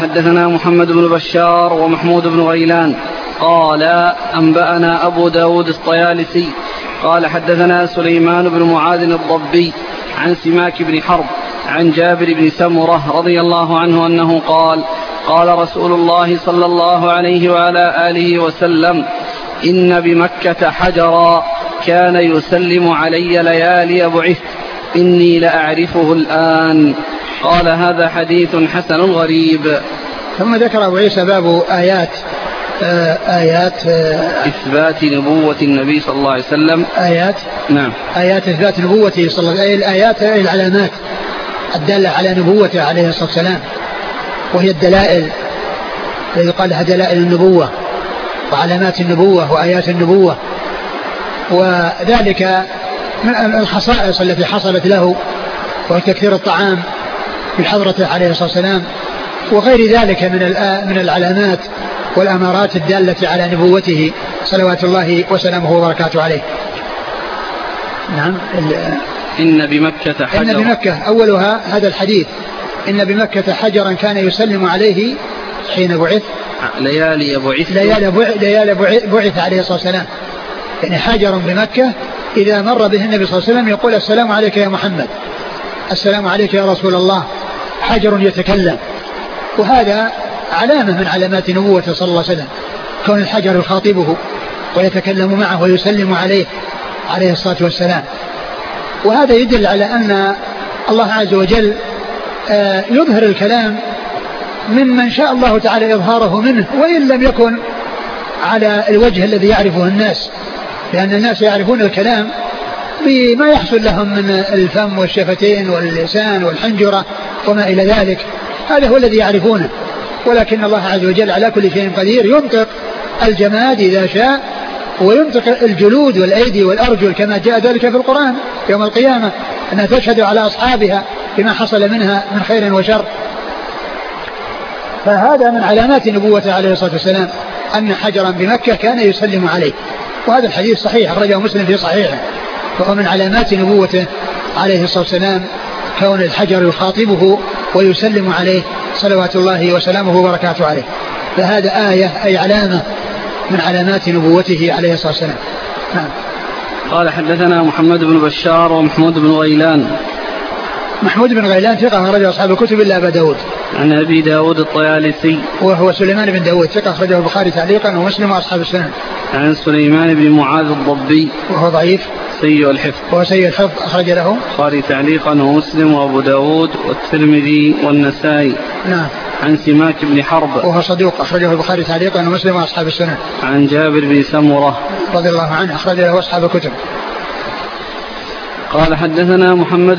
حدثنا محمد بن بشار ومحمود بن غيلان قال أنبأنا أبو داود الطيالسي قال حدثنا سليمان بن معاذ الضبي عن سماك بن حرب عن جابر بن سمرة رضي الله عنه أنه قال قال رسول الله صلى الله عليه وعلى آله وسلم إن بمكة حجرا كان يسلم علي ليالي بعثت إني لأعرفه الآن. قال هذا حديث حسن غريب. ثم ذكر أبو عيسى باب آيات إثبات نبوة النبي صلى الله عليه وسلم. آيات إثبات نبوته صلى الله عليه وسلم. الآيات العلامات الدالة على نبوته عليه الصلاة والسلام، وهي الدلائل التي قال لها دلائل النبوة وعلامات النبوة وآيات النبوة، وذلك من الخصائص التي حصلت له وتكثير الطعام في حضرته عليه الصلاة والسلام، وغير ذلك من العلامات والأمارات الدالة على نبوته صلوات الله وسلامه وبركاته عليه. نعم. إن بمكة حجرا. إن بمكة أولها هذا الحديث، إن بمكة حجرا كان يسلم عليه حين بعث ليالي بعث عليه الصلاة والسلام. يعني حجر بمكة إذا مر به النبي صلى الله عليه وسلم يقول السلام عليك يا محمد، السلام عليك يا رسول الله. حجر يتكلم، وهذا علامة من علامات نبوته صلى الله عليه وسلم، كون الحجر يخاطبه ويتكلم معه ويسلم عليه عليه الصلاة والسلام. وهذا يدل على أن الله عز وجل يظهر الكلام ممن شاء الله تعالى إظهاره منه، وإن لم يكن على الوجه الذي يعرفه الناس، لأن الناس يعرفون الكلام بما يحصل لهم من الفم والشفتين واللسان والحنجرة وما إلى ذلك، هذا هو الذي يعرفونه. ولكن الله عز وجل على كل شيء قدير، ينطق الجماد إذا شاء، وينطق الجلود والأيدي والأرجل كما جاء ذلك في القرآن يوم القيامة أنها تشهد على أصحابها بما حصل منها من خير وشر. فهذا من علامات نبوته عليه الصلاة والسلام أن حجرا بمكة كان يسلم عليه، وهذا الحديث صحيح أخرجه مسلم في صحيحه. فهو من علامات نبوته عليه الصلاة والسلام كون الحجر يخاطبه ويسلم عليه صلوات الله وسلامه وبركاته عليه. فهذا آية أي علامة من علامات نبوته عليه الصلاة والسلام. نعم. قال حدثنا محمد بن بشار ومحمود بن غيلان. محمود بن غيلان ثقة أخرجه أصحاب الكتب إلا أبا داود. عن أبي داود الطيالسي وهو سليمان بن داود ثقة أخرجه البخاري تعليقا ومسلم وأصحاب السنن. عن سليمان بن معاذ الضبي وهو ضعيف سيء الحفظ. وهو سيء الحفظ أخرج له البخاري تعليقا ومسلم وأبو داود والترمذي والنسائي. نعم. عن سماك بن حرب وهو صدوق أخرجه البخاري تعليقا ومسلم وأصحاب السنن. عن جابر بن سمرة رضي الله عنه أخرج له أصحاب الكتب. قال حدثنا محمد